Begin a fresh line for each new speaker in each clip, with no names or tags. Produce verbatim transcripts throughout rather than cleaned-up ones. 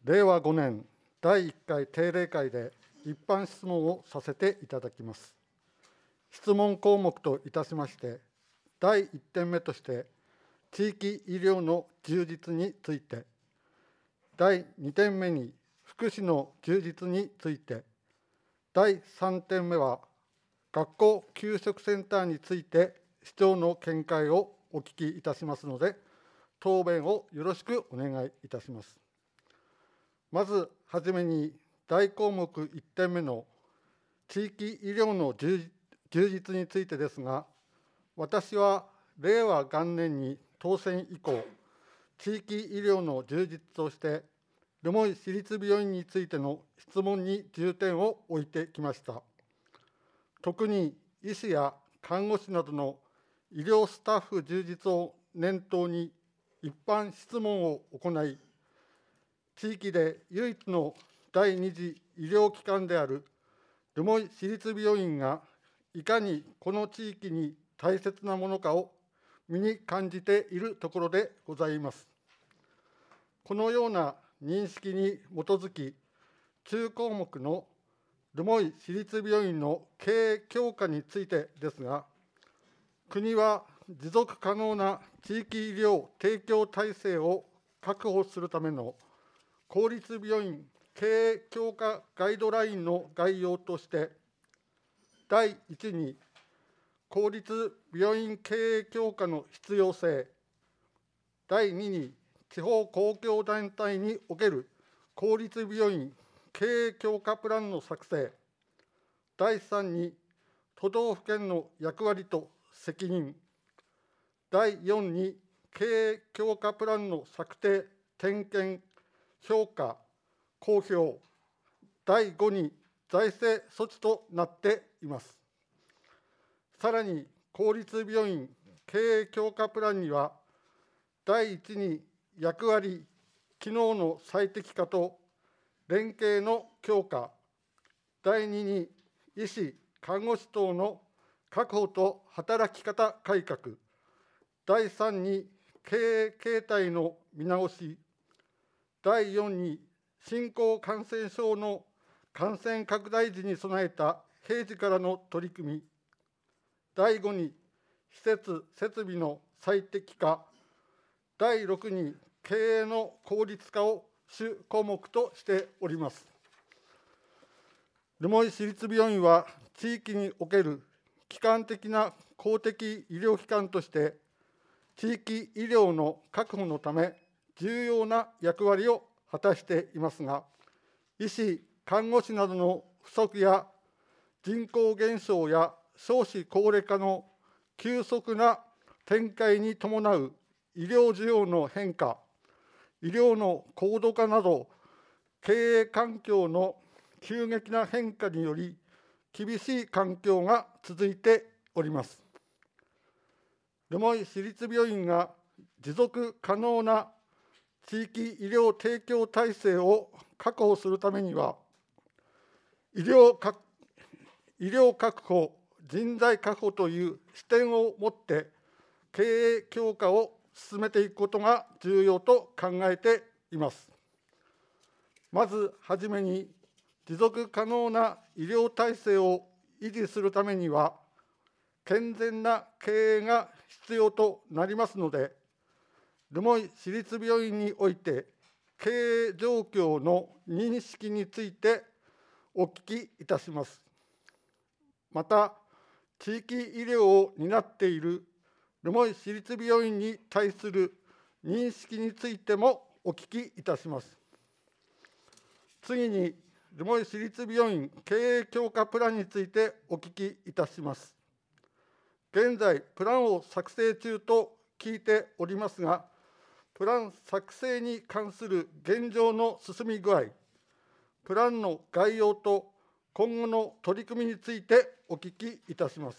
れいわごねんだいいっかい定例会で一般質問をさせていただきます。質問項目といたしまして、だいいってんめとして、地域医療の充実について、だいにてんめに福祉の充実について、だいさんてんめは学校給食センターについて市長の見解をお聞きいたしますので、答弁をよろしくお願いいたします。まずはじめに大項目いってんめの地域医療の充実についてですが、私はれいわ元年に当選以降、地域医療の充実として、留萌市立病院についての質問に重点を置いてきました。特に医師や看護師などの医療スタッフ充実を念頭に一般質問を行い、地域で唯一の第二次医療機関である留萌市立病院がいかにこの地域に大切なものかを身に感じているところでございます。このような認識に基づき、中項目の留萌市立病院の経営強化についてですが、国は持続可能な地域医療提供体制を確保するための公立病院経営強化ガイドラインの概要として、だいいちに公立病院経営強化の必要性、だいにに地方公共団体における公立病院経営強化プランの作成、だいさんに都道府県の役割と責任、だいよんに経営強化プランの策定、点検、評価、公表、だいごに財政措置となっています。さらに、公立病院経営強化プランには、だいいちに役割、機能の最適化と連携の強化、だいにに医師、看護師等の確保と働き方改革、だいさんに経営形態の見直し、だいよんに新興感染症の感染拡大時に備えた平時からの取り組み、だいごに施設・設備の最適化、だいろくに経営の効率化を主項目としております。留萌市立病院は地域における基幹的な公的医療機関として、地域医療の確保のため重要な役割を果たしていますが、医師・看護師などの不足や人口減少や少子高齢化の急速な展開に伴う医療需要の変化、医療の高度化など、経営環境の急激な変化により、厳しい環境が続いております。留萌市立病院が持続可能な地域医療提供体制を確保するためには、医療確医療確保、人材確保という視点を持って経営強化を進めていくことが重要と考えています。まずはじめに、持続可能な医療体制を維持するためには、健全な経営が必要となりますので、留萌市立病院において、経営状況の認識についてお聞きいたします。また、地域医療を担っている留萌市立病院に対する認識についてもお聞きいたします。次に、留萌市立病院経営強化プランについてお聞きいたします。現在、プランを作成中と聞いておりますが、プラン作成に関する現状の進み具合、プランの概要と今後の取り組みについてお聞きいたします。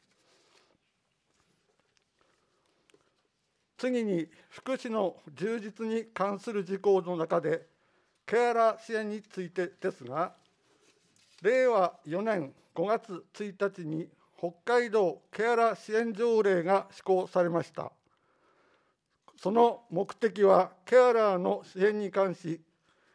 次に、福祉の充実に関する事項の中で、ケアラー支援についてですが、れいわよねんごがつついたちに北海道ケアラー支援条例が施行されました。その目的は、ケアラーの支援に関し、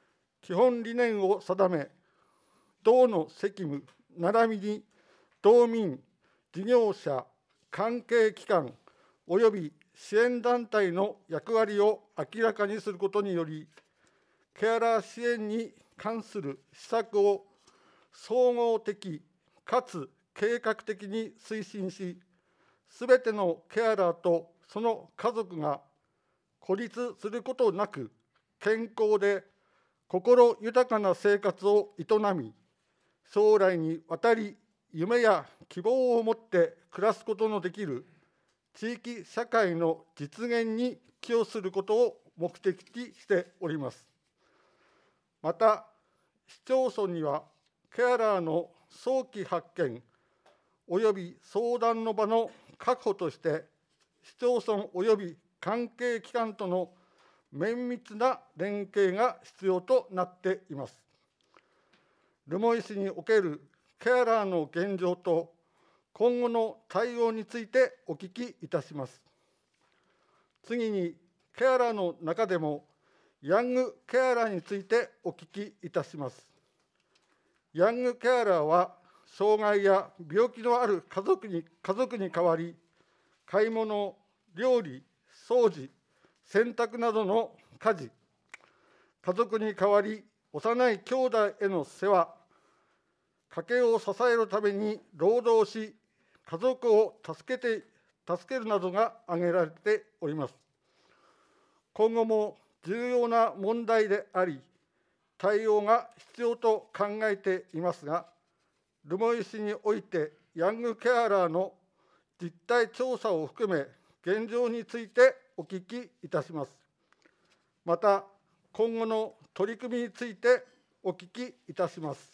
基本理念を定め、道の責務並びに道民、事業者、関係機関および支援団体の役割を明らかにすることにより、ケアラー支援に関する施策を総合的かつ計画的に推進し、すべてのケアラーとその家族が孤立することなく、健康で心豊かな生活を営み、将来にわたり夢や希望を持って暮らすことのできる地域社会の実現に寄与することを目的にしております。また、市町村にはケアラーの早期発見および相談の場の確保として、市町村および関係機関との綿密な連携が必要となっています。留萌市におけるケアラーの現状と今後の対応についてお聞きいたします。次に、ケアラーの中でもヤングケアラーについてお聞きいたします。ヤングケアラーは、障害や病気のある家族に家族に代わり、買い物、料理、掃除、洗濯などの家事、家族に代わり幼い兄弟への世話、家計を支えるために労働し、家族を助けて助けるなどが挙げられております。今後も重要な問題であり、対応が必要と考えていますが、留萌市においてヤングケアラーの実態調査を含め、現状についてお聞きいたします。また、今後の取り組みについてお聞きいたします。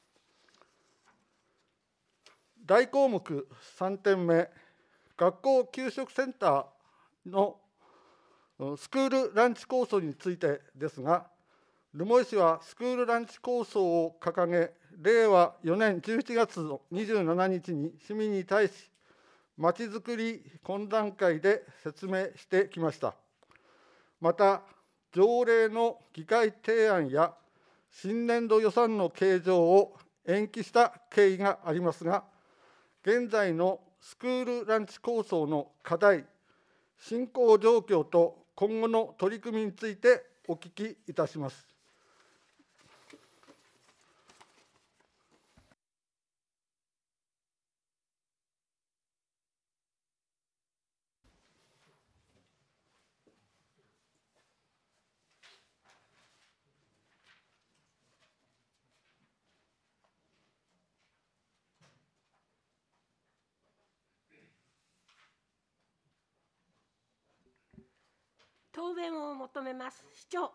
大項目さんてんめ、学校給食センターのスクールランチ構想についてですが、留萌市はスクールランチ構想を掲げ、れいわよねんじゅういちがつのにじゅうしちにちに市民に対し、まちづくり懇談会で説明してきました。また、条例の議会提案や新年度予算の計上を延期した経緯がありますが、現在のスクールランチ構想の課題、進行状況と今後の取り組みについてお聞きいたします。
答弁を求めます。市長。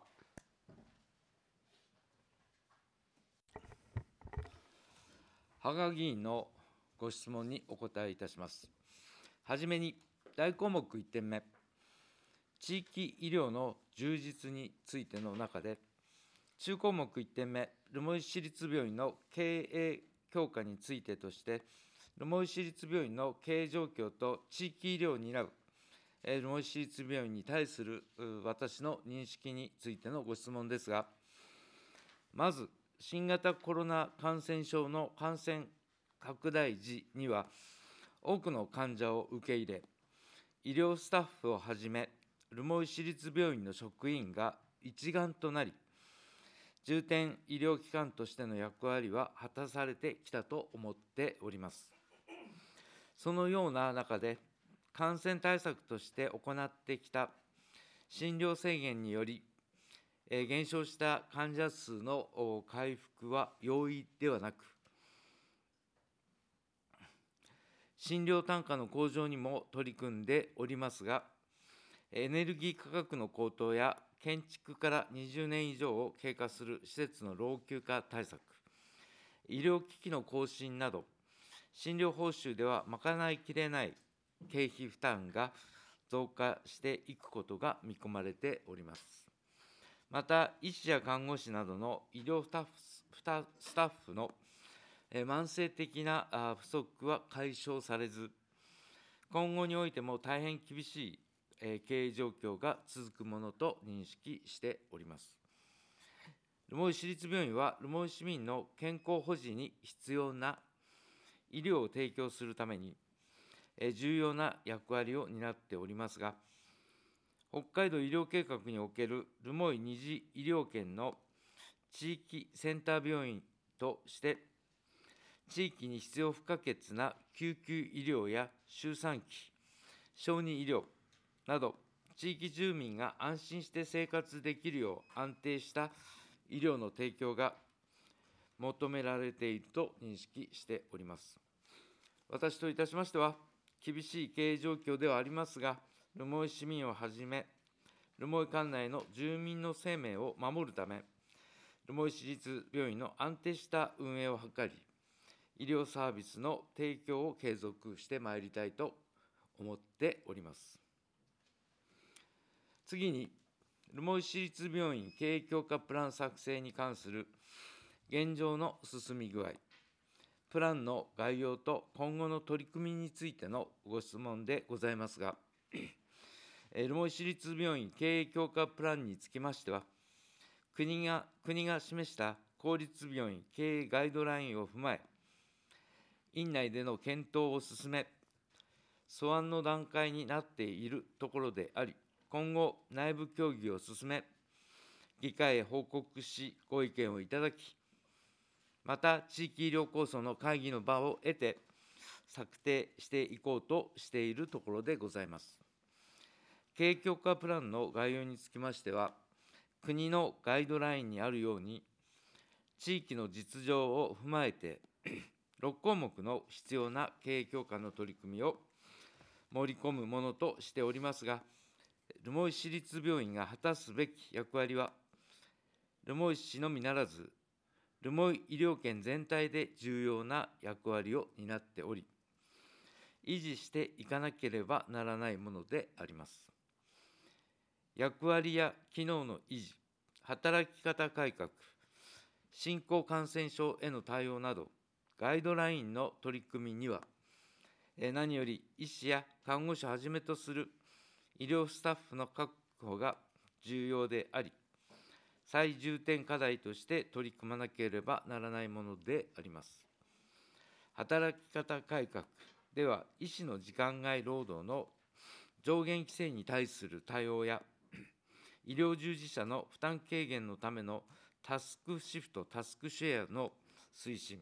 芳賀議員のご質問にお答えいたします。はじめに、大項目いってんめ、地域医療の充実についての中で、中項目いってんめ、留萌市立病院の経営強化についてとして、留萌市立病院の経営状況と地域医療を担う留萌市立病院に対する私の認識についてのご質問ですが、まず、新型コロナ感染症の感染拡大時には、多くの患者を受け入れ、医療スタッフをはじめ、留萌市立病院の職員が一丸となり、重点医療機関としての役割は果たされてきたと思っております。そのような中で、感染対策として行ってきた診療制限により、減少した患者数の回復は容易ではなく、診療単価の向上にも取り組んでおりますが、エネルギー価格の高騰や建築からにじゅうねん以上を経過する施設の老朽化対策、医療機器の更新など、診療報酬では賄いきれない経費負担が増加していくことが見込まれております。また、医師や看護師などの医療スタッフスタッフの慢性的な不足は解消されず、今後においても大変厳しい経営状況が続くものと認識しております。 留萌市立病院は、留萌市民の健康保持に必要な医療を提供するために、え重要な役割を担っておりますが、北海道医療計画における留萌二次医療圏の地域センター病院として、地域に必要不可欠な救急医療や周産期、小児医療など、地域住民が安心して生活できるよう安定した医療の提供が求められていると認識しております。私といたしましては、厳しい経営状況ではありますが、留萌市民をはじめ、留萌管内の住民の生命を守るため、留萌市立病院の安定した運営を図り、医療サービスの提供を継続してまいりたいと思っております。次に、留萌市立病院経営強化プラン作成に関する現状の進み具合、プランの概要と今後の取り組みについてのご質問でございますが、留萌市立病院経営強化プランにつきましては、国が、国が示した公立病院経営ガイドラインを踏まえ、院内での検討を進め、素案の段階になっているところであり、今後、内部協議を進め、議会へ報告し、ご意見をいただき、また、地域医療構想の会議の場を得て、策定していこうとしているところでございます。経営強化プランの概要につきましては、国のガイドラインにあるように、地域の実情を踏まえて、ろく項目の必要な経営強化の取り組みを盛り込むものとしておりますが、留萌市立病院が果たすべき役割は、留萌市のみならず、留萌医療圏全体で重要な役割を担っており、維持していかなければならないものであります。役割や機能の維持、働き方改革、新興感染症への対応など、ガイドラインの取り組みには、何より医師や看護師をはじめとする医療スタッフの確保が重要であり、最重点課題として取り組まなければならないものであります。働き方改革では、医師の時間外労働の上限規制に対する対応や、医療従事者の負担軽減のためのタスクシフト、タスクシェアの推進、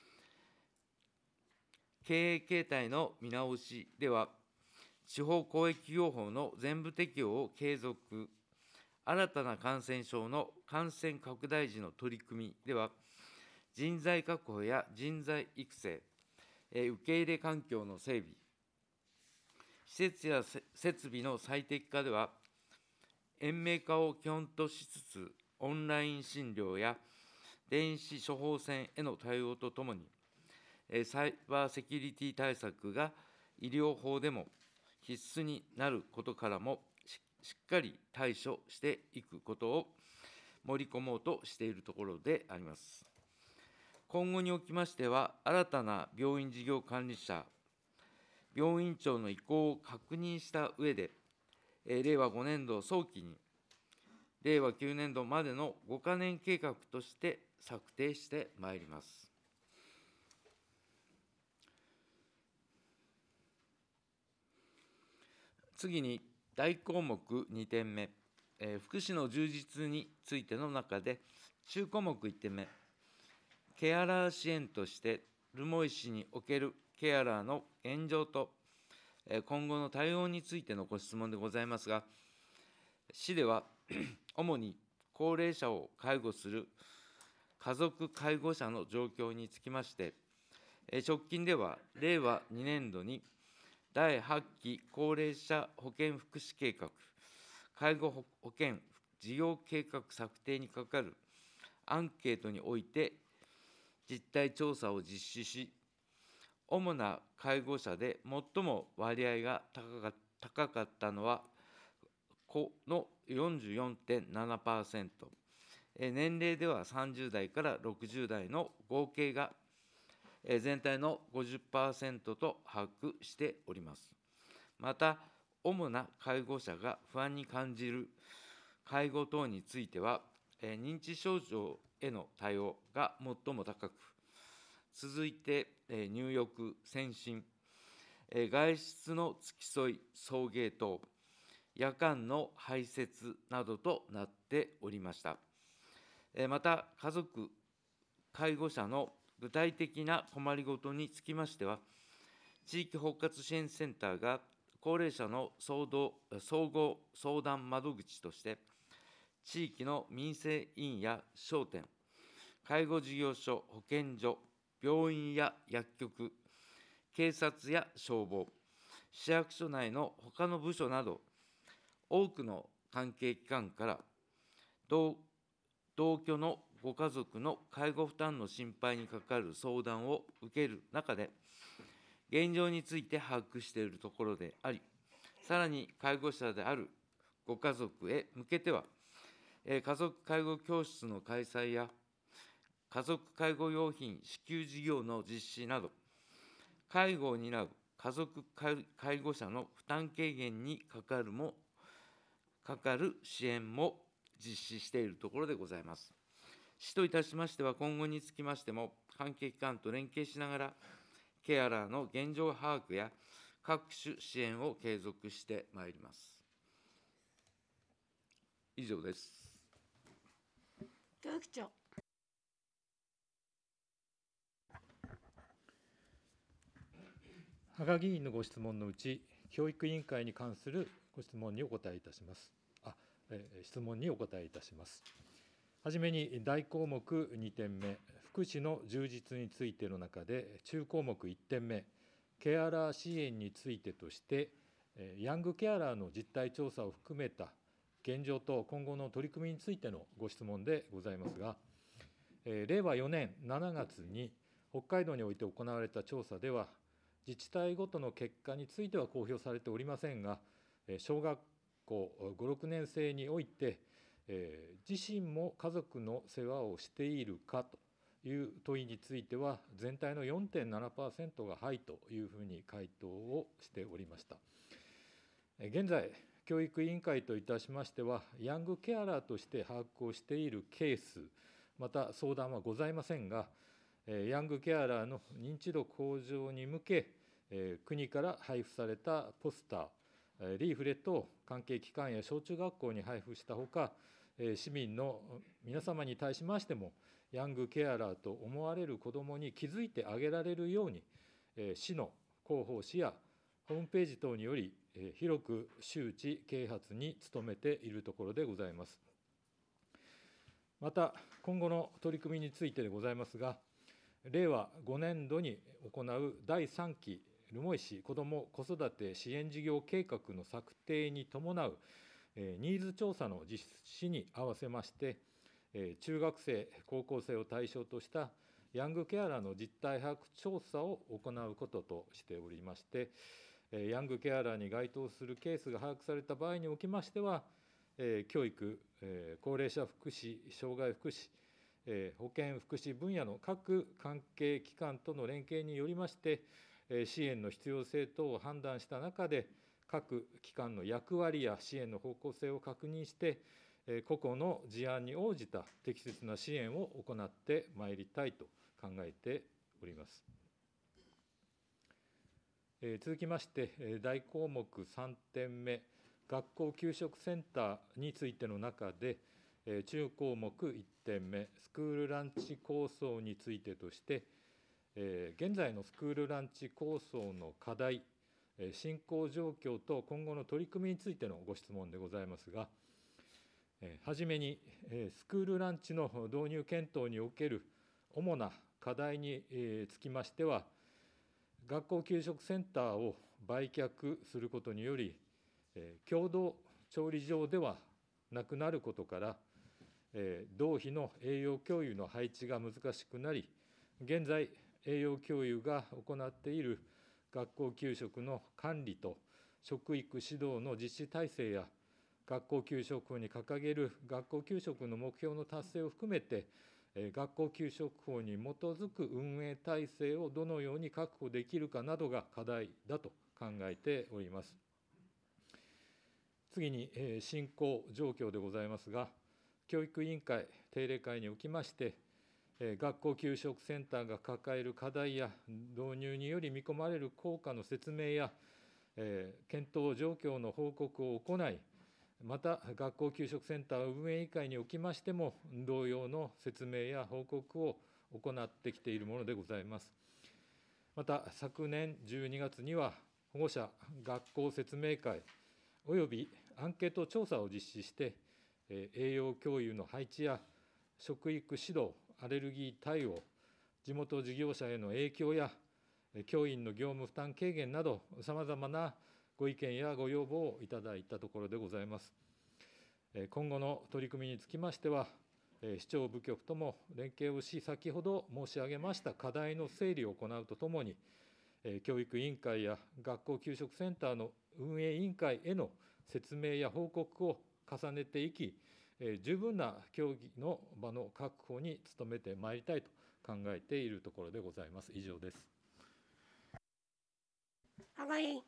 経営形態の見直しでは、地方公益業法の全部適用を継続、新たな感染症の感染拡大時の取り組みでは、人材確保や人材育成、受け入れ環境の整備、施設や設備の最適化では、延命化を基本としつつ、オンライン診療や電子処方箋への対応とともに、サイバーセキュリティ対策が医療法でも必須になることからも、しっかり対処していくことを盛り込もうとしているところであります。今後におきましては、新たな病院事業管理者、病院長の意向を確認した上で、れいわごねんど早期に、れいわきゅうねんどまでのごかねん計画として策定してまいります。次に、大項目にてんめ、えー、福祉の充実についての中で、中項目いってんめ、ケアラー支援として、留萌市におけるケアラーの現状と、えー、今後の対応についてのご質問でございますが、市では主に高齢者を介護する家族介護者の状況につきまして、えー、直近ではれいわにねんどに、だいはちき高齢者保健福祉計画、介護保険事業計画策定にかかるアンケートにおいて、実態調査を実施し、主な介護者で最も割合が高かったのは、子の よんじゅうよんてんななパーセント、年齢ではさんじゅうだいからろくじゅうだいの合計が全体の ごじゅっパーセント と把握しております。また、主な介護者が不安に感じる介護等については、 えー認知症状への対応が最も高く、続いて、えー入浴、先進、えー外出の付き添い、送迎等、夜間の排泄などとなっておりました。えーまた、家族、介護者の具体的な困りごとにつきましては、地域包括支援センターが高齢者の総動総合相談窓口として、地域の民生委員や商店、介護事業所、保健所、病院や薬局、警察や消防、市役所内の他の部署など、多くの関係機関から同同居のご家族の介護負担の心配にかかる相談を受ける中で、現状について把握しているところであり、さらに介護者であるご家族へ向けては、えー家族介護教室の開催や、家族介護用品支給事業の実施など、介護を担う家族介介護者の負担軽減にかかるも、かかる支援も実施しているところでございます。市といたしましては、今後につきましても、関係機関と連携しながら、ケアラーの現状把握や各種支援を継続してまいります。以上です。
教育長。
芳賀議員のご質問のうち、教育委員会に関するご質問にお答えいたします。あ、えー質問にお答えいたします。はじめに大項目にてんめ、福祉の充実についての中で、中項目いってんめ、ケアラー支援についてとして、えーヤングケアラーの実態調査を含めた現状と今後の取り組みについてのご質問でございますが、えー令和よねんしちがつに北海道において行われた調査では、自治体ごとの結果については公表されておりませんが、えー小学校ご、ろくねん生において、えー自身も家族の世話をしているかという問いについては、全体の よんてんななパーセント がはいというふうに回答をしておりました。えー現在、教育委員会といたしましては、ヤングケアラーとして把握をしているケース、また相談はございませんが、えーヤングケアラーの認知度向上に向け、えー国から配布されたポスター、えーリーフレットを関係機関や小中学校に配布したほか、えー市民の皆様に対しましても、ヤングケアラーと思われる子どもに気づいてあげられるように、えー市の広報誌やホームページ等により、えー広く周知、啓発に努めているところでございます。また、今後の取り組みについてでございますが、れいわごねんどに行うだいさんき留萌市子ども子育て支援事業計画の策定に伴う、えーニーズ調査の実施に合わせまして、えー中学生、高校生を対象としたヤングケアラーの実態把握調査を行うこととしておりまして、えーヤングケアラーに該当するケースが把握された場合におきましては、えー教育、えー高齢者福祉、障害福祉、えー保健福祉分野の各関係機関との連携によりまして、えー支援の必要性等を判断した中で、各機関の役割や支援の方向性を確認して、えー個々の事案に応じた適切な支援を行ってまいりたいと考えております。えー続きまして、えー大項目さんてんめ、学校給食センターについての中で、えー中項目いってんめ、スクールランチ構想についてとして、えー現在のスクールランチ構想の課題、えー進行状況と今後の取り組みについてのご質問でございますが、えーはじめに、えースクールランチの導入検討における主な課題に、えーつきましては、学校給食センターを売却することにより、えー共同調理場ではなくなることから、えー同比の栄養教諭の配置が難しくなり、現在、栄養教諭が行っている学校給食の管理と食育指導の実施体制や、学校給食法に掲げる学校給食の目標の達成を含めて、えー学校給食法に基づく運営体制をどのように確保できるかなどが課題だと考えております。次に、えー進行状況でございますが、 教育委員会定例会におきまして、学校給食センターが抱える課題や導入により見込まれる効果の説明や、検討状況の報告を行い、また学校給食センター運営委員会におきましても、同様の説明や報告を行ってきているものでございます。また、昨年じゅうにがつには、保護者学校説明会およびアンケート調査を実施して、栄養教諭の配置や食育指導、アレルギー対応、地元事業者への影響や教員の業務負担軽減など、さまざまなご意見やご要望をいただいたところでございます。今後の取り組みにつきましては、市長部局とも連携をし、先ほど申し上げました課題の整理を行うとともに、教育委員会や学校給食センターの運営委員会への説明や報告を重ねていき、十分な協議の場の確保に努めてまいりたいと考えているところでございます。以上です。
羽賀委員。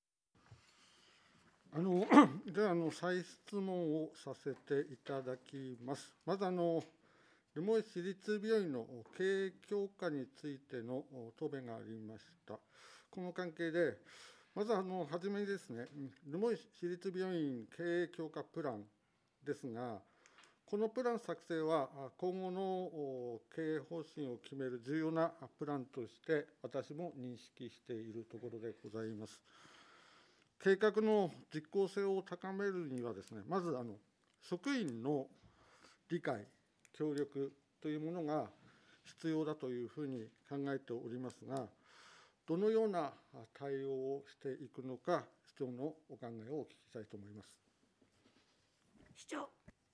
あのではあの再質問をさせていただきます。まずあの留萌市立病院の経営強化についての答弁がありました。この関係で、まずあの初めにですね、留萌市立病院経営強化プランですが、このプラン作成は今後の経営方針を決める重要なプランとして私も認識しているところでございます。計画の実効性を高めるにはですね、まずあの職員の理解、協力というものが必要だというふうに考えておりますが、どのような対応をしていくのか、市長のお考えをお聞きしたいと思います。
市長。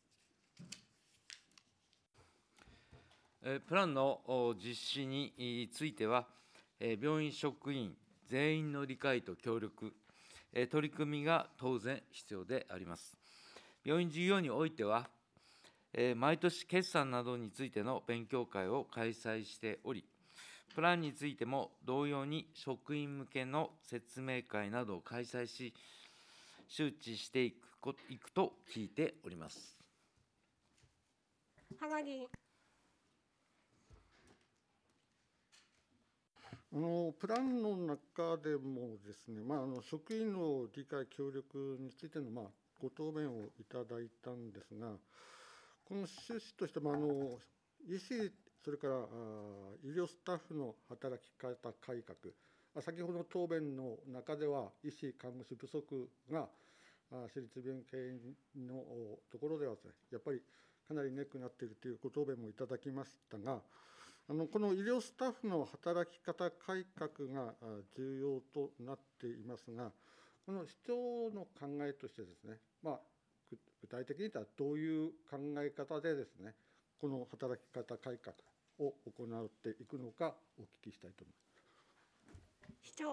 プランの実施については、病院職員全員の理解と協力、取り組みが当然必要であります。病院事業においては、毎年決算などについての勉強会を開催しており、プランについても同様に職員向けの説明会などを開催し、周知していくいくと聞いております。
羽賀議員。
あのプランの中でもですね、まあ、あの職員の理解協力についての、まあ、ご答弁をいただいたんですが、この趣旨としてもあの医師、それからあ医療スタッフの働き方改革、先ほどの答弁の中では医師、看護師不足が私立病院経営のところではですね、やっぱりかなりネックになっているというご答弁もいただきましたが、あのこの医療スタッフの働き方改革が重要となっていますが、この市長の考えとしてですね、まあ、具体的に言ったらどういう考え方でですね、この働き方改革を行っていくのかお聞きしたいと思います。
市長。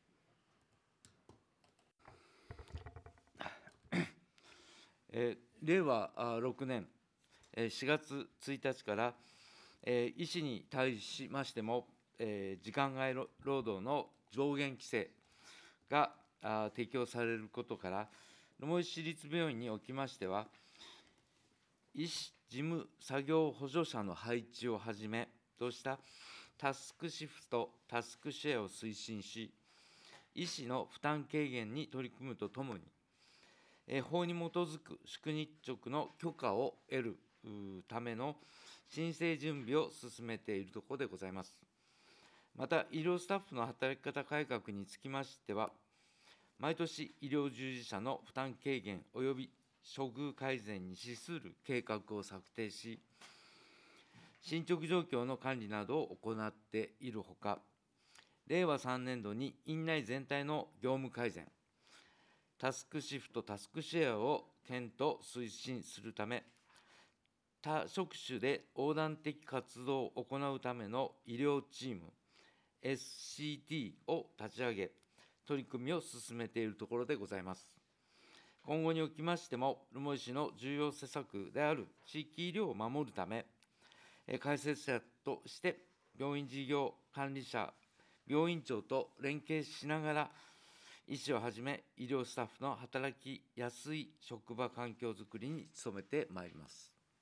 えー、れいわろくねんしがつついたちから、えー、医師に対しましても、えー、時間外労働の上限規制が適用されることから、留萌市立病院におきましては、医師事務作業補助者の配置をはじめとしたタスクシフト、タスクシェアを推進し、医師の負担軽減に取り組むとともに、法に基づく宿日直の許可を得るための申請準備を進めているところでございます。また、医療スタッフの働き方改革につきましては、毎年医療従事者の負担軽減および処遇改善に資する計画を策定し、進捗状況の管理などを行っているほか、れいわさんねんどに院内全体の業務改善、タスクシフト、タスクシェアを検討・推進するため、他職種で横断的活動を行うための医療チーム、エスシーティー を立ち上げ、取り組みを進めているところでございます。今後におきましても、留萌市の重要施策である地域医療を守るため、開設者として病院事業管理者、病院長と連携しながら、医師をはじめ医療スタッフの働きやすい職場環境づくりに努めてまいります。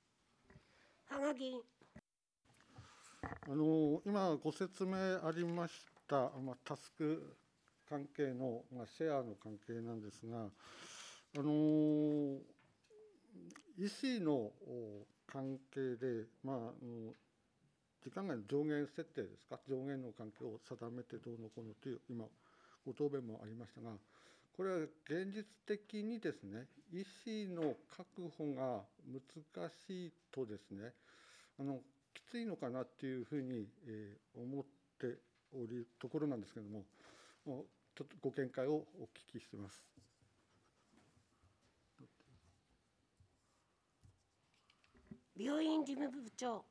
羽賀議員。
あの今ご説明ありました、まあ、タスク関係の、まあ、シェアの関係なんですが、あの医師の関係で、まあ、あの時間外の上限設定ですか、上限の関係を定めてどうのこうのという今ご答弁もありましたが、これは現実的にですね、医師の確保が難しいとですね、あのきついのかなっていうふうに、えー、思っておるところなんですけれども、ちょっとご見解をお聞きしています。
病院事務部長。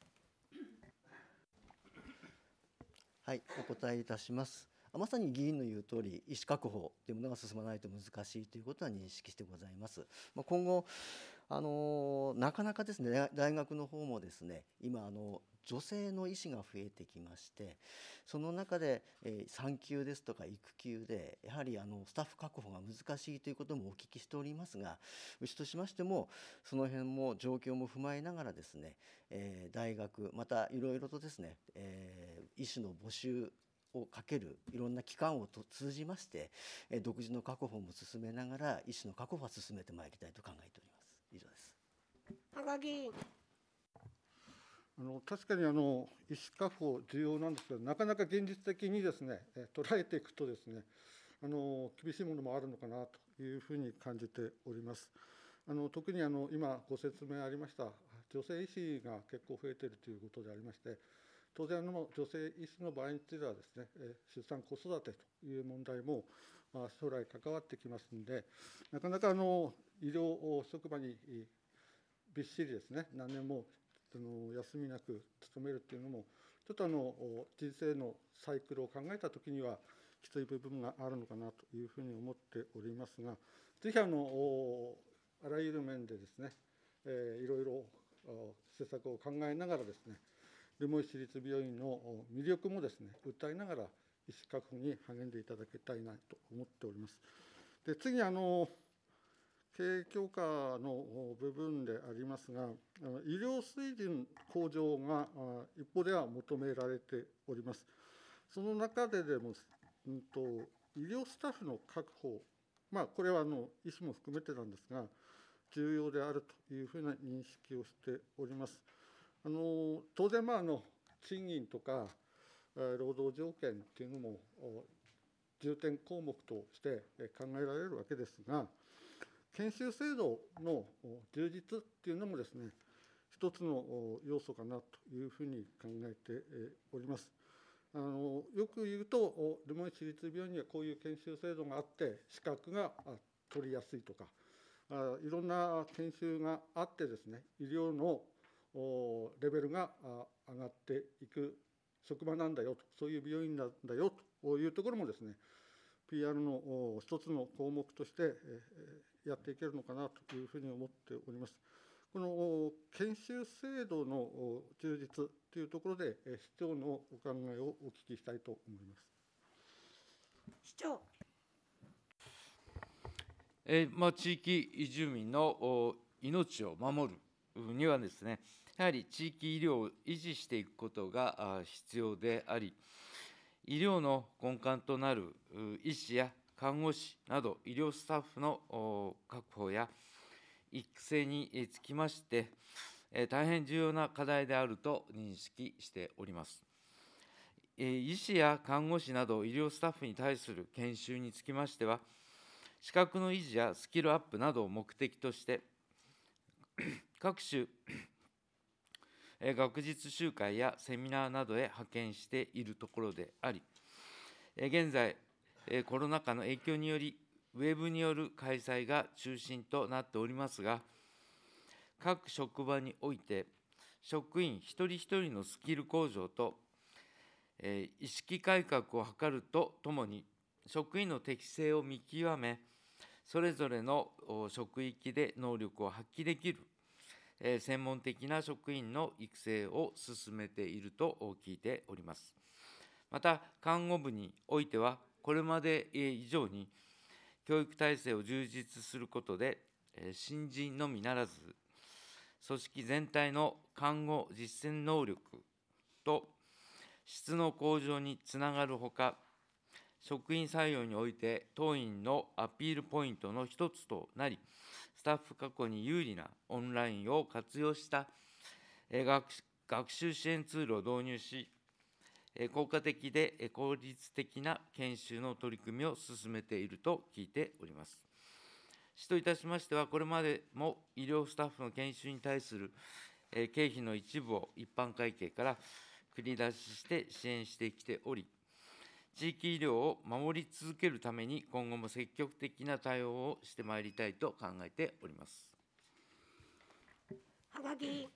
はい、お答えいたします。まさに議員の言う通り、医師確保というものが進まないと難しいということは認識してございます。まあ、今後あのなかなかですね、大学の方もですね、今あの女性の医師が増えてきまして、その中で、えー、産休ですとか育休でやはりあのスタッフ確保が難しいということもお聞きしておりますが、うちとしましてもその辺も状況も踏まえながらですね、えー、大学またいろいろとですね、えー、医師の募集をかけるいろんな機関をと通じまして、えー、独自の確保も進めながら医師の確保は進めてまいりたいと考えております。以上です。
羽賀議員。
あの確かにあの医師確保重要なんですけど、なかなか現実的にですね、捉えていくとですね、あの厳しいものもあるのかなというふうに感じております。あの特にあの今ご説明ありました女性医師が結構増えているということでありまして、当然あの女性医師の場合についてはですね、出産子育てという問題も将来関わってきますので、なかなかあの医療職場にびっしりですね、何年もあの休みなく勤めるっていうのも、ちょっとあの人生のサイクルを考えたときにはきつい部分があるのかなというふうに思っておりますが、ぜひあのあらゆる面でですね、えー、いろいろ施策を考えながらですね、留萌市立病院の魅力もですね訴えながら医師確保に励んでいただきたいなと思っております。で次あの経営強化の部分でありますが、医療水準向上が一方では求められております。その中ででも、うんと、医療スタッフの確保、まあ、これはあの医師も含めてなんですが、重要であるというふうな認識をしております。あの当然、まあ、あの賃金とか労働条件というのも重点項目として考えられるわけですが、研修制度の充実っていうのもですね、一つの要素かなというふうに考えております。あのよく言うと、留萌市立病院にはこういう研修制度があって、資格が取りやすいとか、いろんな研修があってですね、医療のレベルが上がっていく職場なんだよと、そういう病院なんだよというところもですね、ピーアール の一つの項目としてやっていけるのかなというふうに思っております。この研修制度の充実というところで、市長のお考えをお聞きしたいと思います。
市長。
えーまあ、地域住民の命を守るにはですね、やはり地域医療を維持していくことが必要であり、医療の根幹となる医師や看護師など医療スタッフの確保や育成につきまして、大変重要な課題であると認識しております。医師や看護師など医療スタッフに対する研修につきましては、資格の維持やスキルアップなどを目的として、各種学術集会やセミナーなどへ派遣しているところであり、現在、コロナ禍の影響により、ウェブによる開催が中心となっておりますが、各職場において、職員一人一人のスキル向上と、意識改革を図るとともに、職員の適性を見極め、それぞれの職域で能力を発揮できる、専門的な職員の育成を進めていると聞いております。また、看護部においては、これまで以上に教育体制を充実することで、新人のみならず、 組織全体の看護実践能力と質の向上につながるほか、職員採用において当院のアピールポイントの一つとなり、スタッフ確保に有利なオンラインを活用したえー学学習支援ツールを導入し、えー効果的でえー効率的な研修の取り組みを進めていると聞いております。市といたしましては、これまでも医療スタッフの研修に対するえー経費の一部を一般会計から繰り出しして支援してきており、地域医療を守り続けるために、今後も積極的な対応をしてまいりたいと考えております。
羽賀議員。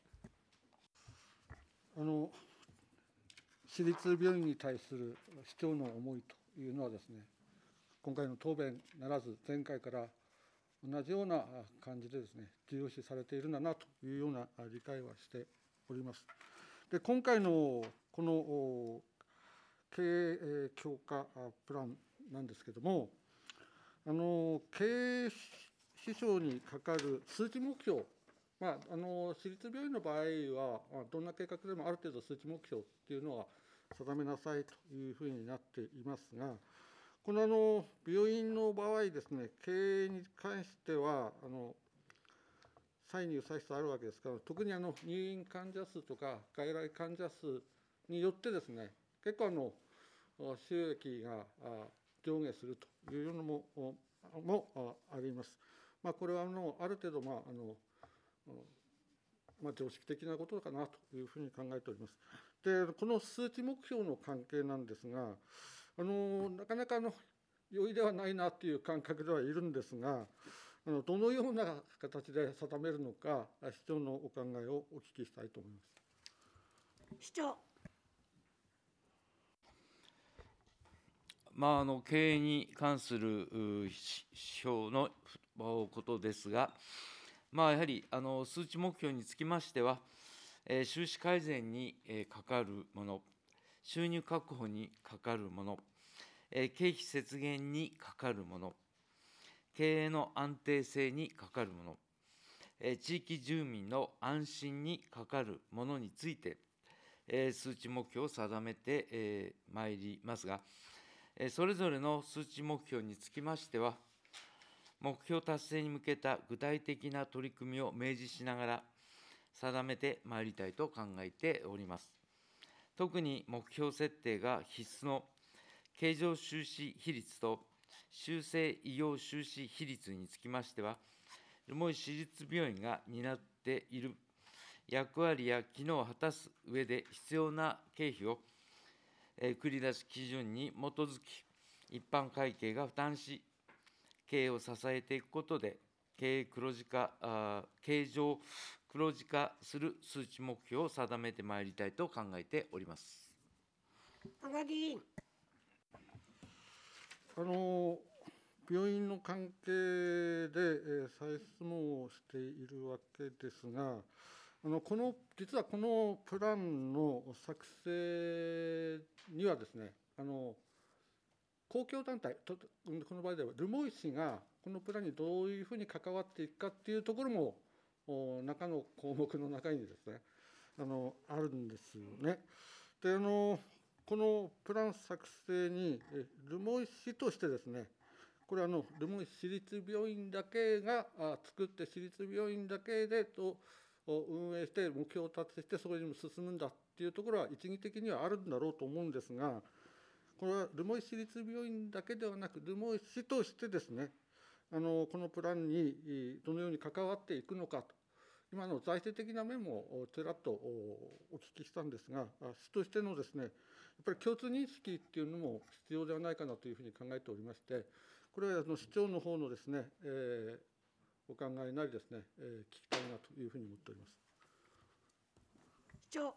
あの私立病院に対する市長の思いというのはですね、今回の答弁ならず、前回から同じような感じでですね、重要視されているんだなというような理解はしております。で、今回のこの経営強化プランなんですけれども、あの経営指標にかかる数値目標、まあ、あの私立病院の場合は、どんな計画でもある程度数値目標っていうのは定めなさいというふうになっていますが、このあの病院の場合ですね、経営に関しては、あの歳入歳出あるわけですから、特にあの入院患者数とか外来患者数によってですね、結構あの収益が上下するというのももあります。まあ、これはあのある程度、まああのまあ、常識的なことかなというふうに考えております。で、この数値目標の関係なんですが、あのなかなかあの容易ではないなという感覚ではいるんですが、あのどのような形で定めるのか、市長のお考えをお聞きしたいと思います。
市長。
まあ、あの経営に関する指標のことですが、まあ、やはりあの数値目標につきましては、えー、収支改善に、えー、かかるもの、収入確保にかかるもの、えー、経費節減にかかるもの、経営の安定性にかかるもの、えー、地域住民の安心にかかるものについて、えー、数値目標を定めて、えー、まいりますが、えー、それぞれの数値目標につきましては、目標達成に向けた具体的な取り組みを明示しながら定めてまいりたいと考えております。特に目標設定が必須の経常収支比率と修正医療収支比率につきましては、留萌市立病院が担っている役割や機能を果たす上で必要な経費を、えー、繰り出し基準に基づき、一般会計が負担し、経営を支えていくことで、経営黒字化、あ経常黒字化する数値目標を定めてまいりたいと考えております。
羽賀議員。
あの病院の関係で、えー、再質問をしているわけですが、あのこの実はこのプランの作成にはですね、あの公共団体、とこの場合では留萌市がこのプランにどういうふうに関わっていくかっていうところも中の項目の中にですね、あのあるんですよね。で、あのこのプラン作成に留萌市としてですね、これはあの留萌市立病院だけが作って市立病院だけでと運営して目標を達成してそれにも進むんだっていうところは一義的にはあるんだろうと思うんですが、これは留萌市立病院だけではなく留萌市としてですね、あのこのプランにどのように関わっていくのかと、今の財政的な面もちらっとお聞きしたんですが、市としてのですね、やっぱり共通認識っていうのも必要ではないかなというふうに考えておりまして、これはあの市長の方のですね、えー、お考えなりですね、えー、聞きたいなというふうに思っております。
市長。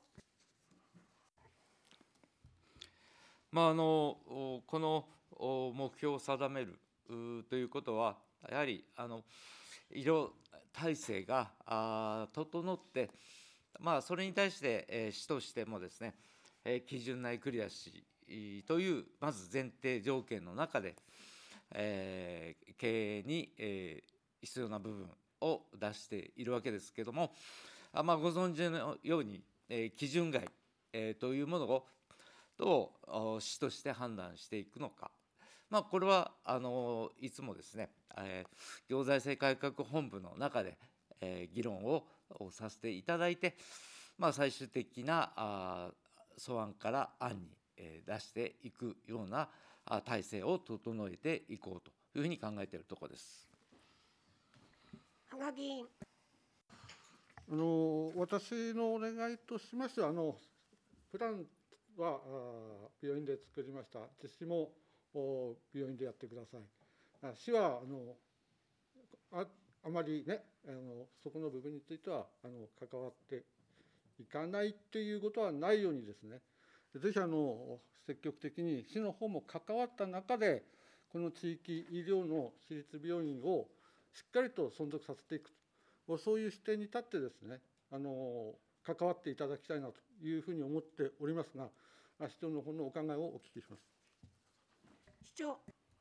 まあ、あのこの目標を定めるということは、やはりあの医療体制があ整って、まあ、それに対して、えー、市としてもですね、えー、基準内繰り出しというまず前提条件の中で、えー、経営に、えー、必要な部分を出しているわけですけれども、 あまあ、ご存知のように、えー基準外、えーというものをどうお市として判断していくのか、まあ、これはあのいつもですね、えー行財政改革本部の中で、えー議論ををさせていただいて、まあ、最終的なあ素案から案に、えー出していくようなあ体制を整えていこうというふうに考えているところです。
羽賀議員。
あの私のお願いとしましては、あのプランはあ病院で作りました。実施もお病院でやってください。あ市はあのああまりね、あのそこの部分についてはあの関わっていかないっていうことはないようにですね、ぜひあの積極的に市の方も関わった中で、この地域医療の私立病院をしっかりと存続させていくと、そういう視点に立ってですね、あの関わっていただきたいなというふうに思っておりますが、市長の方のお考えをお聞きします。
市長。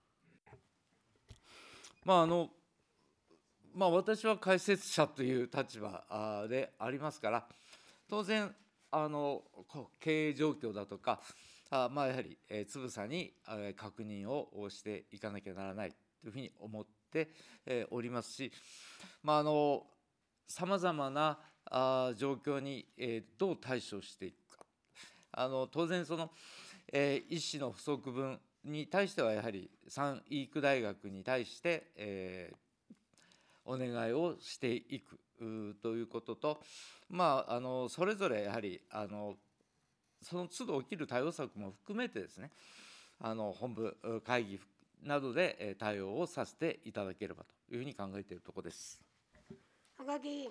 まああのまあ、私は解説者という立場あでありますから、当然あのこう経営状況だとか、あまあ、やはり、えーつぶさに、えー確認をしていかなきゃならないというふうに思って、えーおりますし、まあ、あのさまざまなあ状況に、えーどう対処していくか、あの当然その、えー医師の不足分に対してはやはり三医育大学に対して、えーお願いをしていくうということと、まあ、あのそれぞれやはりあのその都度起きる対応策も含めてですね、あの本部会議などでえー対応をさせていただければというふうに考えているところです。
羽賀議員。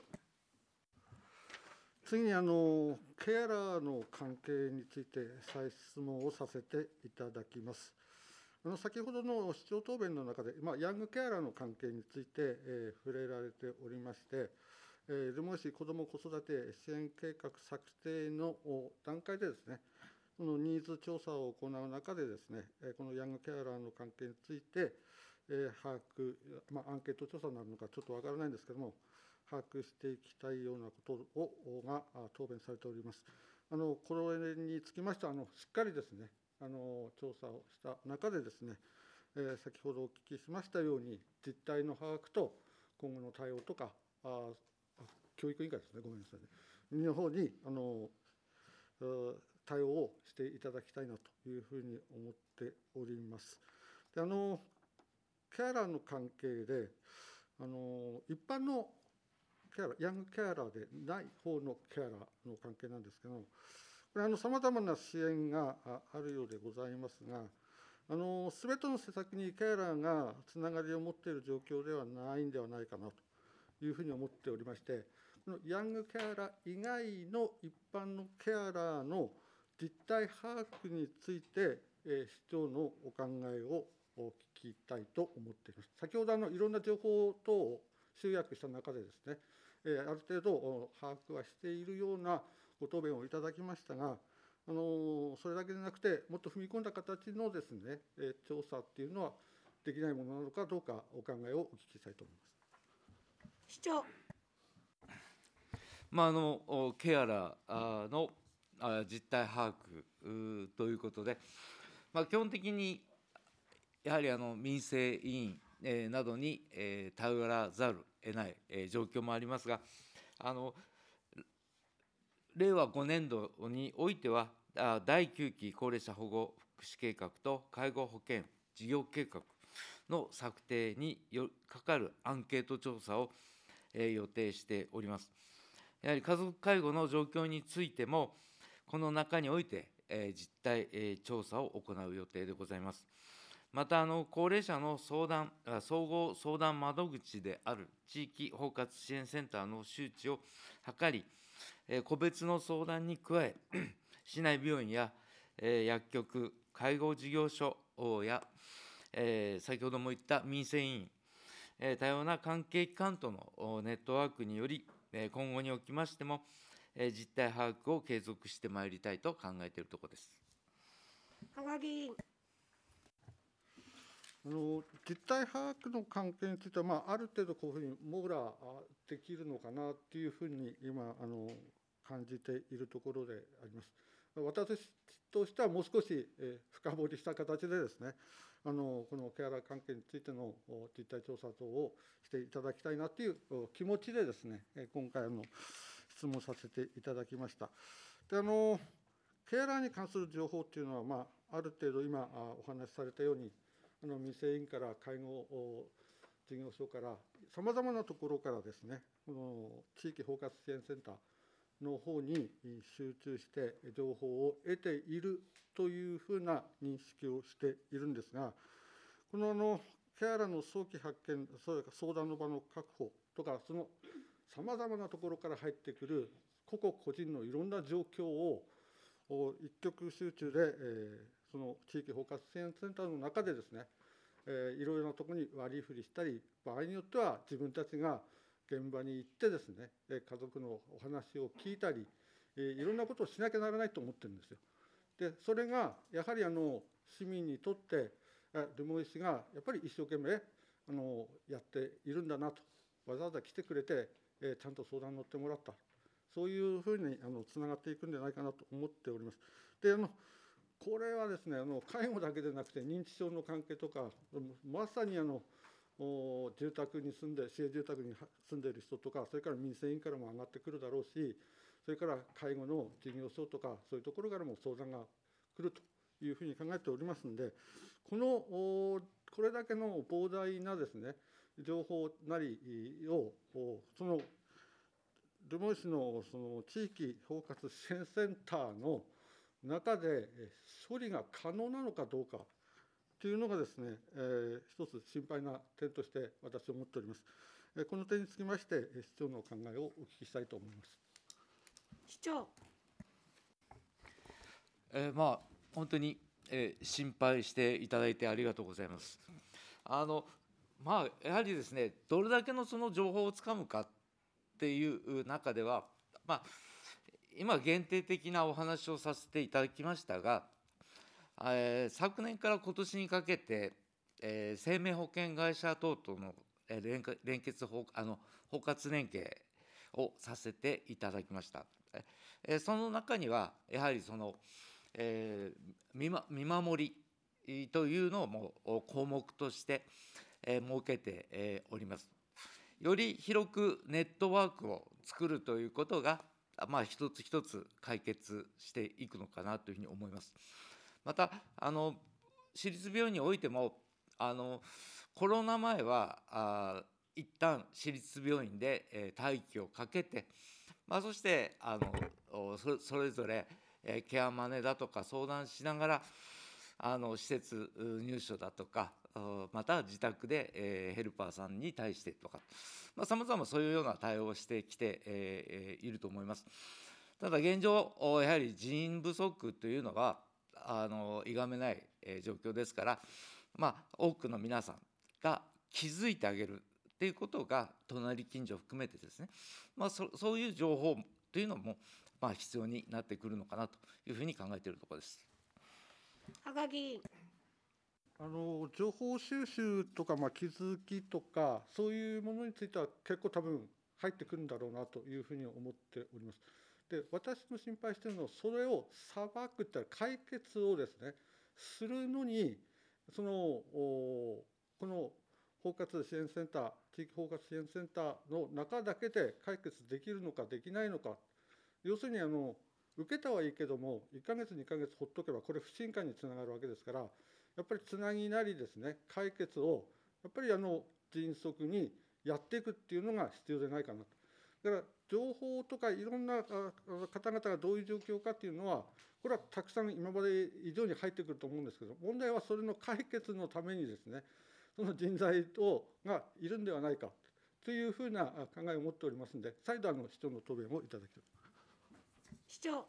次にあのケアラーの関係について再質問をさせていただきます。あの先ほどの市長答弁の中で、まあ、ヤングケアラーの関係について、えー触れられておりまして、えー、留萌市子ども子育て支援計画策定のお段階でですね、そのニーズ調査を行う中でですね、えーこのヤングケアラーの関係について、えー把握、まあ、アンケート調査になるのかちょっとわからないんですけども、把握していきたいようなことをがあ答弁されております。あのこれにつきましては、あのしっかりですね、あの調査をした中でですね、えー先ほどお聞きしましたように、実態の把握と今後の対応とか、ああ教育委員会ですね、ごめんなさいね、の方にあのう対応をしていただきたいなというふうに思っております。であのケアラーの関係で、あの一般のケアラー、ヤングケアラーでない方のケアラーの関係なんですけども、これさまざまな支援がああるようでございますが、すべての施策にケアラーがつながりを持っている状況ではないんではないかなというふうに思っておりまして、このヤングケアラー以外の一般のケアラーの実態把握について、えー市長のお考えをお聞きたいと思っています。先ほどあのいろんな情報等を集約した中でですね、えーある程度お把握はしているようなご答弁をいただきましたが、あのそれだけでなくて、もっと踏み込んだ形のですね、えー調査っていうのはできないものなのかどうか、お考えをお聞きしたいと思います。
市長。
まあ、あのおケアラーのあ実態把握うということで、まあ、基本的にやはりあの民生委員、えーなどに、えー頼らざるを得ない、えー状況もありますが、あの令和ごねん度においては、あだいきゅうき高齢者保護福祉計画と介護保険事業計画の策定によかかるアンケート調査を、えー予定しております。やはり家族介護の状況についても、この中において、えー実態、えー調査を行う予定でございます。また、あの高齢者の相談あ総合相談窓口である地域包括支援センターの周知を図り、えー個別の相談に加え、市内病院や、えー薬局、介護事業所や、えー先ほども言った民生委員、えー多様な関係機関とのおネットワークにより、えー今後におきましても、えー実態把握を継続してまいりたいと考えているところです。
羽賀議員。
あの実態把握の関係については、まあ、ある程度こういうふうに網羅できるのかなっていうふうに今あの感じているところであります。私としてはもう少し、えー、深掘りした形でですね、あのこのケアラー関係についての実態調査等をしていただきたいなという気持ちでですね、今回あの質問させていただきました。であのケアラーに関する情報っていうのは、まあ、ある程度今お話しされたように、あの民生委員から介護事業所からさまざまなところからですね、この地域包括支援センターの方に集中して情報を得ているというふうな認識をしているんですが、このあのケアラーの早期発見、それから相談の場の確保とか、そのさまざまなところから入ってくる個々個人のいろんな状況を一極集中で、えーその地域包括支援センターの中でですね、えー、いろいろなところに割り振りしたり、場合によっては自分たちが現場に行ってですね、家族のお話を聞いたり、えー、いろんなことをしなきゃならないと思ってるんですよ。で、それがやはりあの市民にとって、留萌市がやっぱり一生懸命あのやっているんだなと、わざわざ来てくれて、えー、ちゃんと相談に乗ってもらった、そういうふうにあのつながっていくんじゃないかなと思っております。であのこれはですね、あの介護だけでなくて認知症の関係とか、まさにあの住宅に住んで、市営住宅に住んでいる人とか、それから民生委員からも上がってくるだろうし、それから介護の事業所とか、そういうところからも相談が来るというふうに考えておりますので、このこれだけの膨大なですね、情報なりを、その留萌市のその地域包括支援センターの中で処理が可能なのかどうかというのがですね、えー、一つ心配な点として私は思っております。えー、この点につきまして市長のお考えをお聞きしたいと思います。
市長。
えー、まあ本当に、えー、心配していただいてありがとうございます。あのまあやはりですね、どれだけのその情報をつかむかっていう中では、まあ今限定的なお話をさせていただきましたが、えー、昨年から今年にかけて、えー、生命保険会社等々の連連結包あの包括連携をさせていただきました。えー、その中にはやはりその、えー、見, ま、見守りというのをも項目として、えー、設けて、えー、おります。より広くネットワークを作るということが、まあ、一つ一つ解決していくのかなというふうに思います。またあの私立病院においても、あのコロナ前はあ一旦私立病院で、えー、待機をかけて、まあ、そしてあの そ, それぞれ、えー、ケアマネだとか相談しながら、あの施設入所だとか、また自宅で、えー、ヘルパーさんに対してとか、さまざ、まそういうような対応をしてきて、えー、いると思います。ただ現状、やはり人員不足というのはあのいがめない、えー、状況ですから、まあ、多くの皆さんが気づいてあげるということが隣近所を含めてですね、まあ、そ, そういう情報というのも、まあ、必要になってくるのかなというふうに考えているところです。
羽賀議員。
あの情報収集とか、まあ、気づきとか、そういうものについては結構多分入ってくるんだろうなというふうに思っております。で、私の心配しているのは、それを裁くって解決をですねするのに、そのこの包括支援センター、地域包括支援センターの中だけで解決できるのかできないのか、要するにあの受けたはいいけども、いっかげつにかげつほっとけばこれ不信感につながるわけですから、やっぱりつなぎなりですね、解決をやっぱりあの迅速にやっていくっていうのが必要じゃないかなと。だから情報とかいろんな方々がどういう状況かっていうのは、これはたくさん今まで以上に入ってくると思うんですけど、問題はそれの解決のためにですね、その人材をがいるんではないかというふうな考えを持っておりますので、再度あの市長の答弁をいただきます。
市長。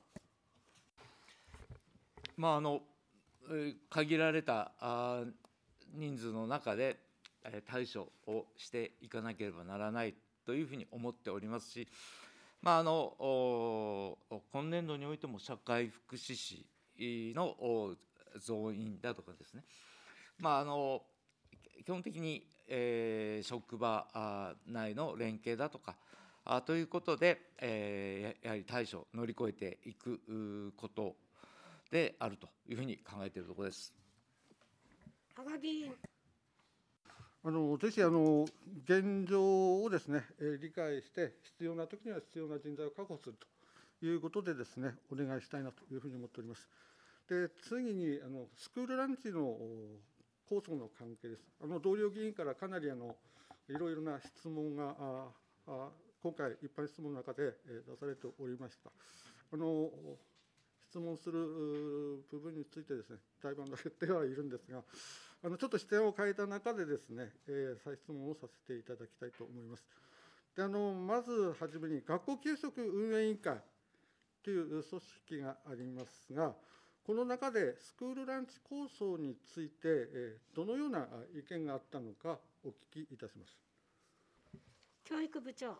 まああの限られた人数の中で対処をしていかなければならないというふうに思っておりますし、まあ、あの今年度においても社会福祉士の増員だとかですね、まあ、あの基本的に、えー職場あ内の連携だとかあということで、えーややはり対処、乗り越えていくうことであるというふうに考えているところです。
羽賀議員。
あのぜひあの現状をですね、えー理解して必要な時には必要な人材を確保するということでですね、お願いしたいなというふうに思っております。で次にあのスクールランチのお構想の関係です。あの同僚議員からかなりあのいろいろな質問がああ今回一般質問の中でえー出されておりました。あの質問するう部分についてですね、対番が言ってはいるんですが、あのちょっと視点を変えた中でですね、えー再質問をさせていただきたいと思います。であのまずはじめに学校給食運営委員会という組織がありますが、この中でスクールランチ構想について、えーどのような意見があったのかお聞きいたします。
教育部長。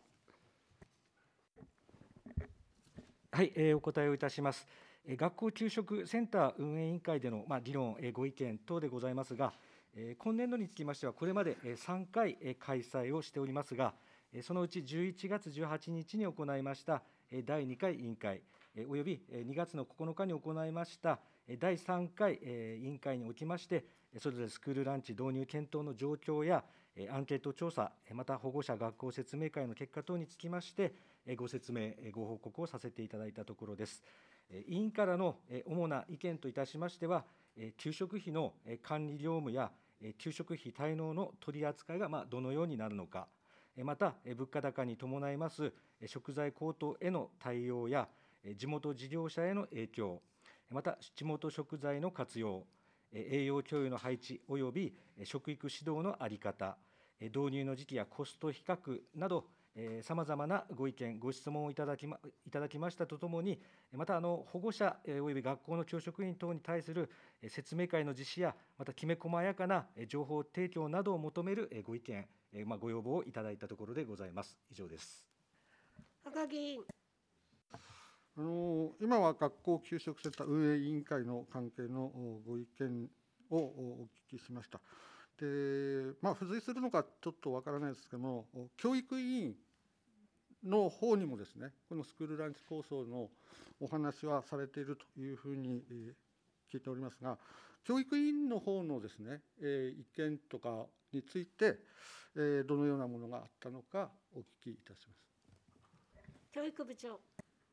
はい、えーお答えをいたします。えー学校給食センター運営委員会での、まあ、議論、えーご意見等でございますが、えー今年度につきましては、これまでえーさんかいえー開催をしておりますが、えーそのうちじゅういちがつじゅうはちにちに行いましたえーだいにかい委員会、えーおよびえーにがつのここのかに行いましたえーだいさんかいえー委員会におきまして、えーそれぞれスクールランチ導入検討の状況や、えーアンケート調査、えーまた保護者学校説明会の結果等につきまして、えーご説明、えーご報告をさせていただいたところです。えー委員からのえー主な意見といたしましては、えー給食費のえー管理業務や、えー給食費滞納の取り扱いがまあどのようになるのか、えーまた、えー物価高に伴いますえー食材高騰への対応や、えー地元事業者への影響、また地元食材の活用、えー栄養教諭の配置およびえー食育指導の在り方、えー導入の時期やコスト比較など、さまざまなご意見、ご質問をいただきまいただきましたとともに、またあの保護者えーおよび学校の教職員等に対するえー説明会の実施や、またきめ細やかなえー情報提供などを求めるえーご意見、えーまあ、ご要望をいただいたところでございます。以上です。
羽賀議員。
あの今は学校給食センター運営委員会の関係のおご意見をお聞きしました。でまあ、付随するのかちょっとわからないですけども、教育委員の方にもですね、このスクールランチ構想のお話はされているというふうにえー聞いておりますが、教育委員の方のですね、えー意見とかについて、えーどのようなものがあったのかお聞きいたします。
教育部長。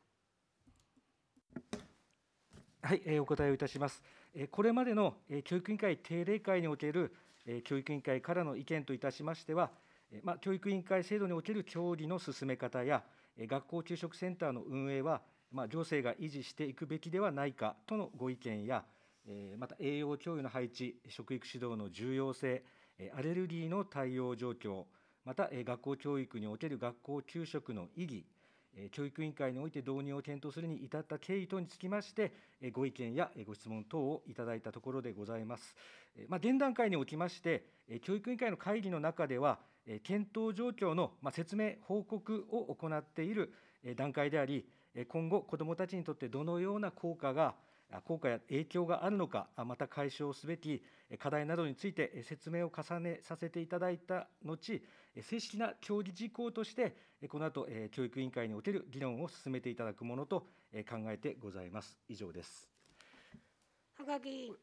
はい、えーお答えをいたします。えーこれまでのえー教育委員会定例会におけるえー教育委員会からの意見といたしましては、えーまあ、教育委員会制度における協議の進め方や、えー学校給食センターの運営は、まあ、行政が維持していくべきではないかとのご意見や、えーまた栄養教諭の配置、食育指導の重要性、えーアレルギーの対応状況、また、えー学校教育における学校給食の意義、えー教育委員会において導入を検討するに至った経緯等につきまして、えーご意見やえーご質問等をいただいたところでございます。えーまあ、現段階におきまして、えー教育委員会の会議の中では、えー検討状況のまあ説明、報告を行っているえー段階であり、えー今後、子どもたちにとってどのような効果が、あ効果や影響があるのか、あまた解消すべきえー課題などについてえー説明を重ねさせていただいた後、えー正式な協議事項として、えーこの後、えー教育委員会における議論を進めていただくものとえー考えてございます。以上です。
羽賀議員。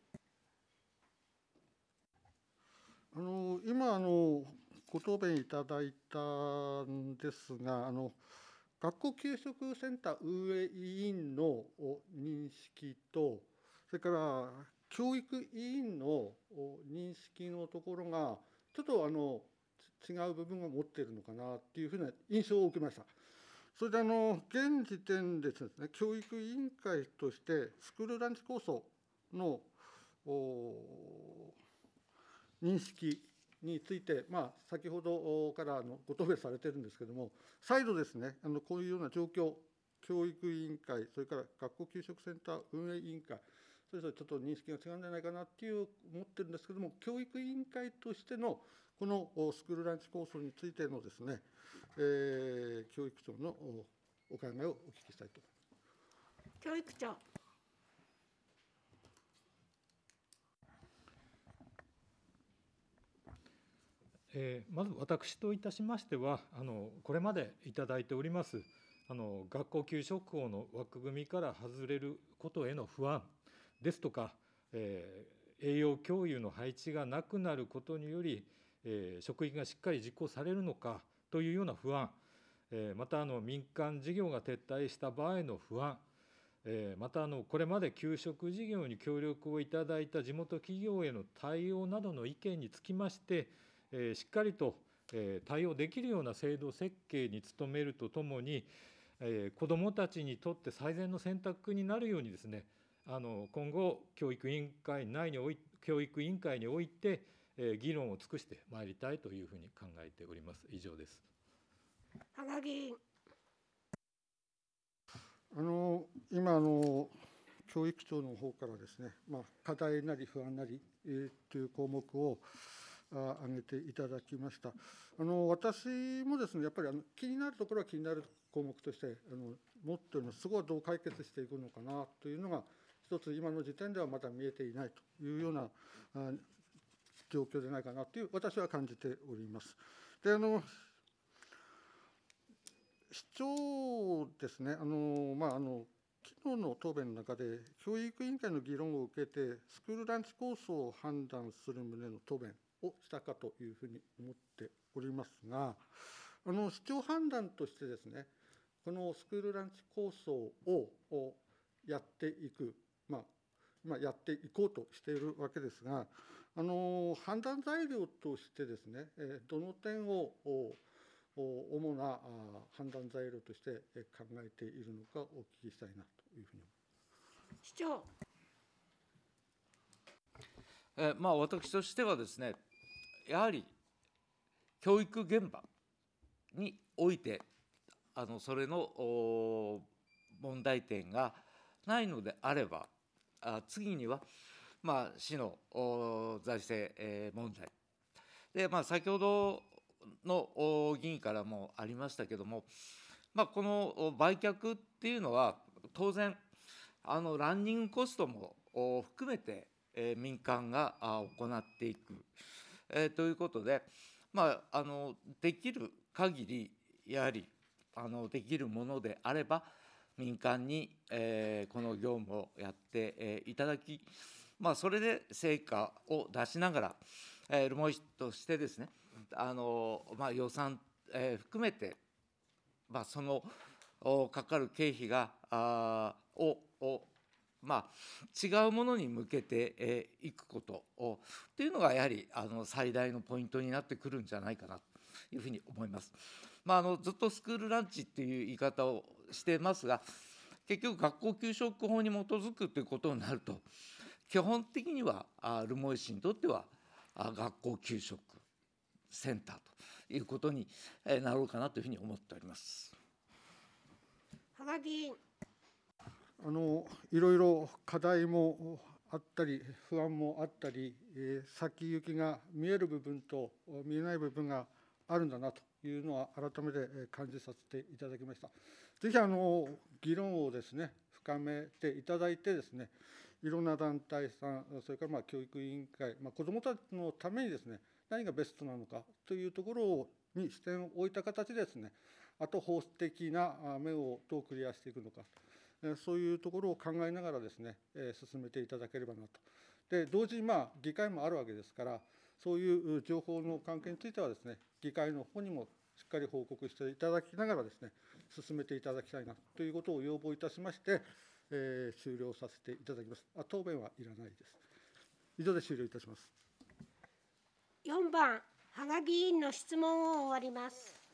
あの今あの、ご答弁いただいたんですが、あの学校給食センター運営委員のお認識と、それから教育委員のお認識のところが、ちょっとあの違う部分を持っているのかなっていうふうな印象を受けました。それであの現時点でですね、教育委員会としてスクールランチ構想のお認識について、まあ、先ほどからのご答弁されているんですけれども、再度ですね、あのこういうような状況、教育委員会、それから学校給食センター運営委員会、それぞれちょっと認識が違うんじゃないかなっていう思ってるんですけれども、教育委員会としてのこのスクールランチ構想についてのですね、えー、教育長のお考えをお聞きしたいと思います。
教育長。
えーまず私といたしましては、あのこれまでいただいておりますあの学校給食法の枠組みから外れることへの不安ですとか、えー栄養教諭の配置がなくなることにより、えー職域がしっかり実行されるのかというような不安、えーまたあの民間事業が撤退した場合の不安、えーまたあのこれまで給食事業に協力をいただいた地元企業への対応などの意見につきまして、えーしっかりとえー対応できるような制度設計に努めるとともに、えー子どもたちにとって最善の選択になるようにですね、あの今後教育委員会内におい教育委員会において、えー議論を尽くしてまいりたいというふうに考えております。以上です。
羽賀議員。
あの今あの教育庁の方からですね、まあ、課題なり不安なり、えー、という項目をあ挙げていただきました。あの私もですね、やっぱりあの気になるところは気になる項目としてあの持っております。そこはどう解決していくのかなというのが一つ今の時点ではまだ見えていないというようなあ状況でないかなという私は感じております。であの市長ですね、あのまあ、あの昨日の答弁の中で、教育委員会の議論を受けて、スクールランチコースを判断する旨の答弁をしたかというふうに思っておりますが、あの市長判断としてですね、このスクールランチ構想をやっていく、まあ、今やっていこうとしているわけですが、あの判断材料としてですね、どの点を主な判断材料として考えているのかお聞きしたいなというふうに思います。
市長。
えまあ、私としてはですね、やはり教育現場において、あのそれの問題点がないのであれば、あ次には、まあ、市の財政問題で、まあ、先ほどの議員からもありましたけども、まあ、この売却っていうのは当然あのランニングコストも含めて民間が行っていく、えー、ということで、まあ、あのできる限りやはりあのできるものであれば民間に、えー、この業務をやって、えー、いただき、まあ、それで成果を出しながら、えー、留萌市としてですね、あのまあ、予算、えー、含めて、まあ、そのかかる経費があをを、まあ、違うものに向けてい、えー、くことをというのがやはりあの最大のポイントになってくるんじゃないかなというふうに思います。まあ、あのずっとスクールランチっていう言い方をしてますが、結局学校給食法に基づくということになると、基本的には留萌市にとっては学校給食センターということになろうかなというふうに思っております。
羽賀議員。
あのいろいろ課題もあったり不安もあったり、えー、先行きが見える部分と見えない部分があるんだなというのは改めて感じさせていただきました。ぜひあの議論をですね深めていただいてですね、いろんな団体さん、それからまあ教育委員会、まあ、子どもたちのためにですね何がベストなのかというところに視点を置いた形でですね、あと法的な目をどうクリアしていくのか、そういうところを考えながらですね進めていただければなと。で同時にまあ議会もあるわけですから、そういう情報の関係についてはですね議会の方にもしっかり報告していただきながらですね進めていただきたいなということを要望いたしまして、えー、終了させていただきます。あ、答弁はいらないです。以上で終了いたします。
よんばん羽賀議員の質問を終わります。